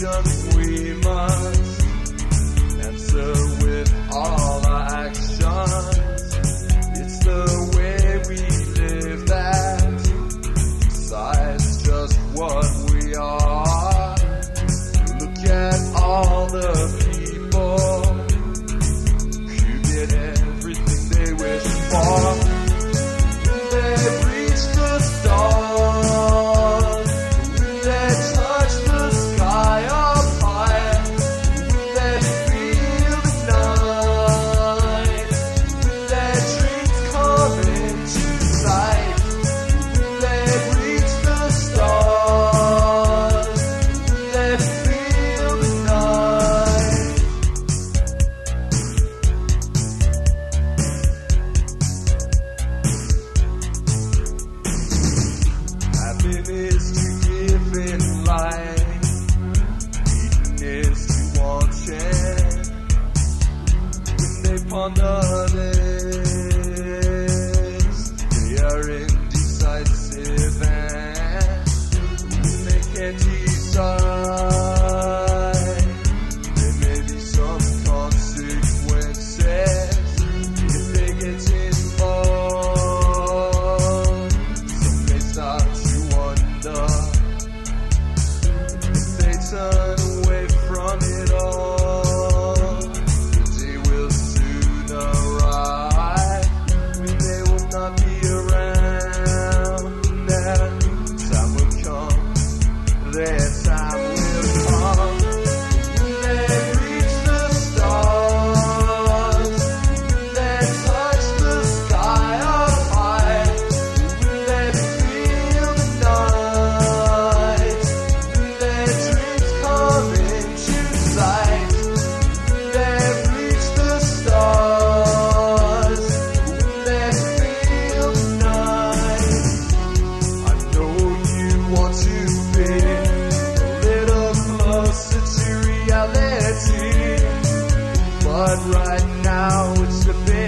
question we must answer with all our actions. It's the way we live that decides just what we are. Look at all the people who get everything they wish for. They've reached the stars, they touch the sky up high, they feel the night, their dreams come into sight. They've reached the stars, they feel the night. Happiness to give in life, eating is to watch it. When they ponder this, they are indecisive, and when they can't decide, there may be some consequences if they get involved. Some may start to wonder if they turn away from it all. The day will soon arrive when they will not be around. Their time will come, their time will come. They reach the stars, they touch the sky up high, they feel the night, their dreams come into sight. They've reached the stars, they feel the night. I know you want to feel a little closer to reality, but right now it's a bit